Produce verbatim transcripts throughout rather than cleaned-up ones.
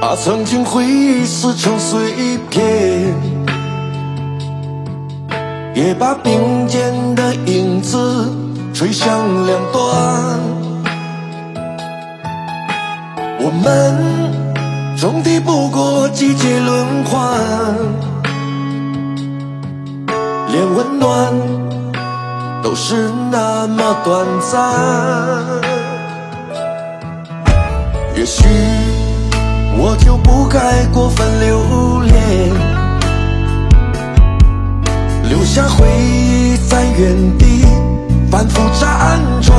把曾经回忆撕成碎片，也把并肩的影子吹向两端。我们终抵不过季节轮换，连温暖都是那么短暂。也许我就不该过分留恋，留下回忆在原地反复辗转，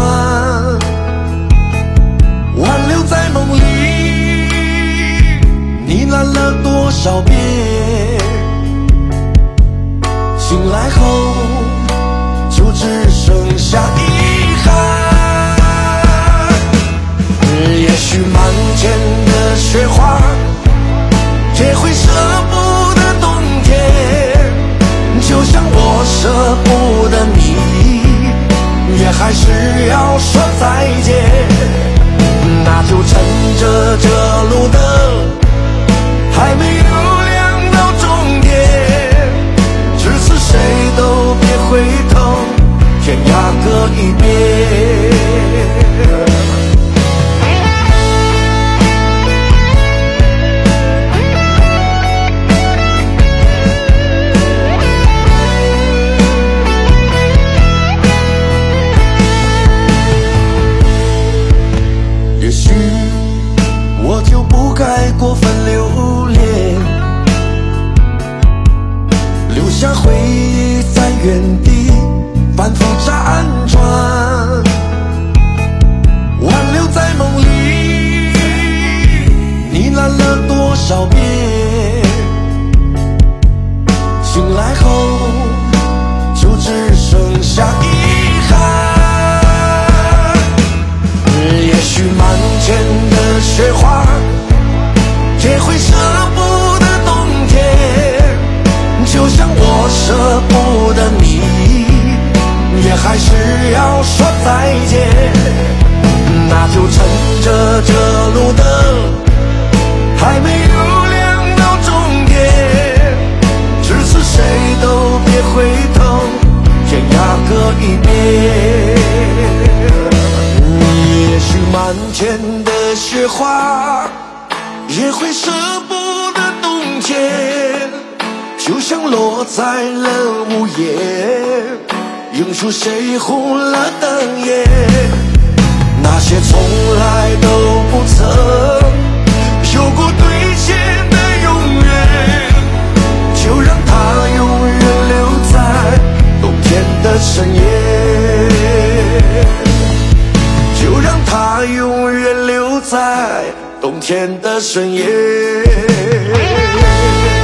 挽留在梦里呢喃了多少遍，醒来后就只剩下遗憾。也许满天的雪花也会舍不得冬天，就像我舍不得你，也还是要说再见。那就趁着这路灯还没有亮到终点，至此谁都别回头，天涯各一边。也许我就不该过分留恋，留下回忆在原地反复辗转，挽留在梦里呢喃了多少遍，醒来后就只剩下遗憾。也许满天的雪花也会舍不得冬天，就像我舍不得你，也还是要说再见。那就趁着这路灯还没有亮到终点，至此谁都别回头，天涯各一边。也许满天的雪花也会舍不得冬天，就像落在了午夜，映出谁红了灯眼。那些从来都不曾有过兑现的永远，就让它永远留在冬天的深夜，就让它永远留在冬天的深夜。